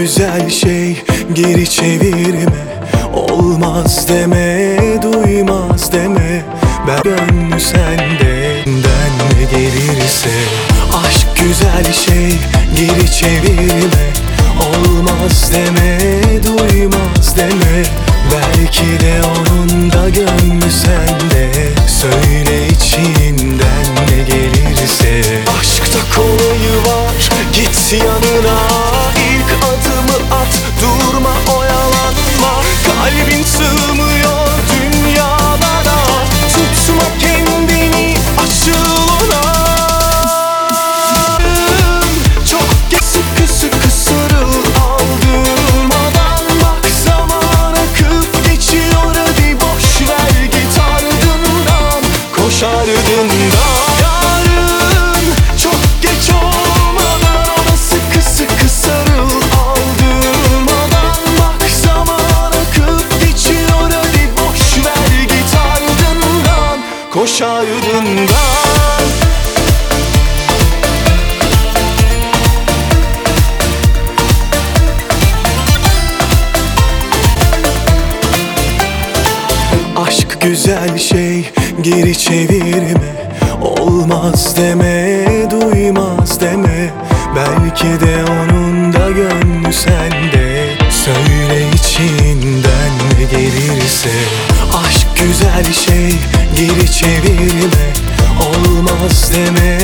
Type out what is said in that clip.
güzel şey, geri çevirme. Olmaz deme, duymaz deme. Ben gönlü senden ne gelirse. Aşk güzel şey, geri çevirme. Olmaz deme, duymaz deme. Belki de onun da gönlü sende. Söyle içinden ne gelirse. Aşkta kolayı var, git yanına. İlk adımı at, durma oyalanma. Kalbin sığmıyor dünyalara. Tutma kendini, açıl ona. Çok geç, sıkı sıkı sarıl, aldırmadan. Bak zaman akıp geçiyor, hadi boş ver git ardından. Koş ardından. Yarın çok geç olmadan ona sıkı sıkı sarıl, aldırmadan. Bak zaman akıp geçiyor, hadi boş ver git ardından. Koş ardından. Aşk güzel şey, geri çevirme. Olmaz deme, duymaz deme. Belki de onun da gönlü sende. Söyle içinden ne gelirse. Aşk güzel şey, geri çevirme. Olmaz deme,